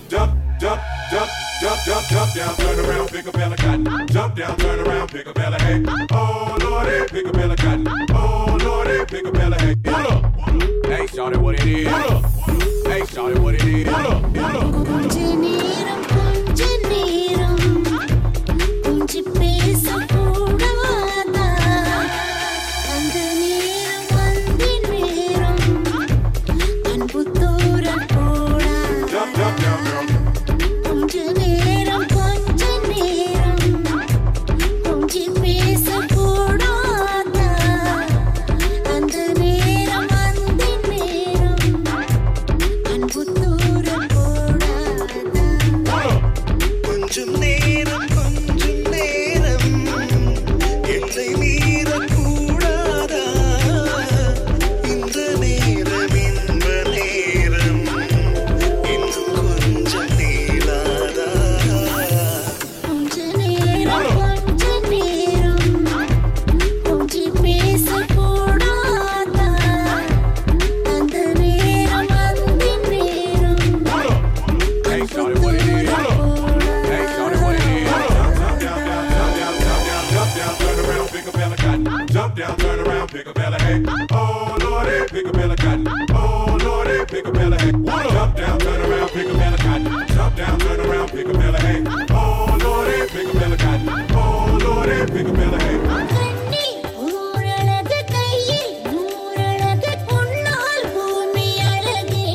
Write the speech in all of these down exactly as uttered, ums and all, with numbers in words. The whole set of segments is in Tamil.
Jump, jump, jump, jump, jump, jump down, turn around, pick a bell of cotton. Jump down, turn around, pick a bell of hay. Oh Lordy, pick a bell of cotton. Oh Lordy, pick a bell of hay. What up? Hey, shawty, what it is? What up? Hey, shawty, what it is? What up? What up? கொஞ்ச நேரம் கொஞ்ச நேரம் கொஞ்சி பேசக்கூடாதா அந்த நேரம் வந்து நேரம் அன்பு தூரம் போடா Jump, jump down, girl. கொஞ்ச நேரம் கொஞ்ச நேரம் கொஞ்சி பேசக்கூடாதா அந்த நேரம் வந்து நேரம் அன்பு தூரம் போடாதா கொஞ்சம் நேரம் கொஞ்சம் நேரம் எல்லை மீறக்கூடாதா இந்த நேரம் இன்ப நேரம் இன்னும் கொஞ்சம் நீளாதா கொஞ்ச நேரம் கொஞ்ச நேரம் கொஞ்சி பேசக்கூடாதா அந்த நேரம் வந்து நேரம் Hey, shawty, what it is? Hey, shawty, what it is? Jump down, turn around, pick a bell of cotton. Jump down, turn around, pick a bell of hay. Oh Lordy, pick a bell of cotton. Oh Lordy, pick a bell of hay. Jump down, turn around, pick a bell of cotton. Jump down, turn around, pick a bell of hay. Oh Lordy, pick a bell of cotton. Oh Lordy, pick a bell of hay. கண்ணி ஊரழகு கையில் நூறழகு பொன்னால் பூமி அழகே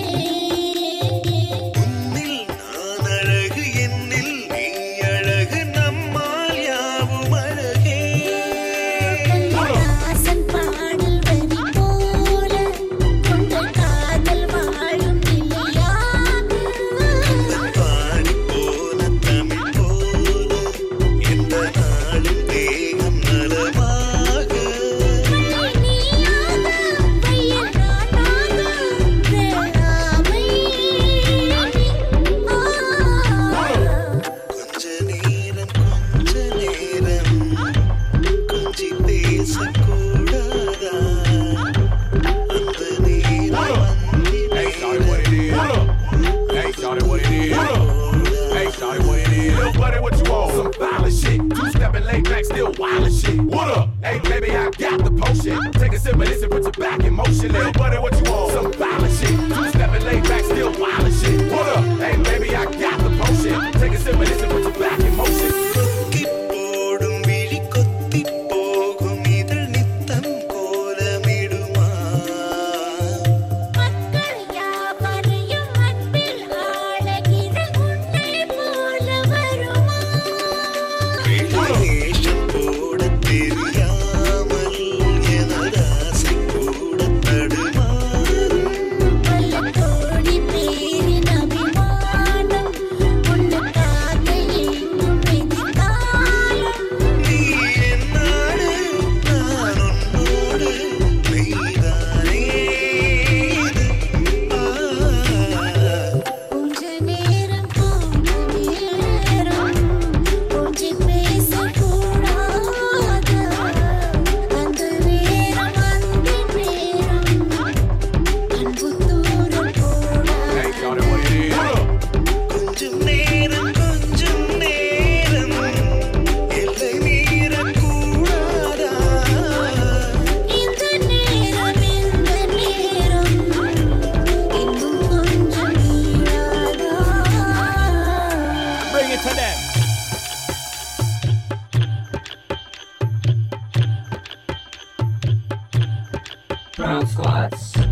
உன்னில் நான் அழகு என்னில் நீ அழகு நம்மால் யாவும் அழகே கண்ணதாசன் பாடல் வரி போல கொண்ட காதல் வாழும் நிலையாக பாடி போன தமிழ் போல எந்த நாளும் தேகம் நலமாக நீயாக பையன் நானாக வேளாமை கொஞ்ச நேரம் கொஞ்ச நேரம் கொஞ்சி பேசக்கூடாதா அந்த நேரம் வந்து Hey, shawty, what it is? Hey, shawty, what it is? Hey, shawty, what it is? Little buddy, what you want? Some violent shit. Two stepping laid back, still wild shit. What up? Hey, baby, I got the potion. Take a sip of this and put your back in motion. Little buddy, what you want? Some violent shit. Two stepping laid back, still wild shit. What up? Hey, baby, I got the potion. Take a sip of this and put your back in motion. கொக்கி போடும் விழி கொத்தி போகும் இதழ் நித்தம் கோலமிடுமா மக்கள் யாவரையும் அன்பில் ஆளுகிற உன்னை போல வருமா வேஷம் போட தெரியாமல் எனது ஆசை கூட தடுமாறும் பல கோடி பேரின் அபிமானம் உன்னுக்காக எங்கும் எதிர்காலம் நீ என்னோடு நான் உன்னோடு மெய்தானே இது ஆ கொஞ்ச நேரம் கொஞ்ச நேரம் கொஞ்சி பேசக்கூடாதா அந்த நேரம் வந்து நேரம் அன்பு தூரம் போடா Hey, shawty, what it is? கொஞ்சம் நேரம் கொஞ்சம் நேரம் எல்லை மீறக்கூடாதா இந்த நேரம் இந்த நேரம் இன்னும் கொஞ்சம் நீளாதா Bring it to them. Brown squats.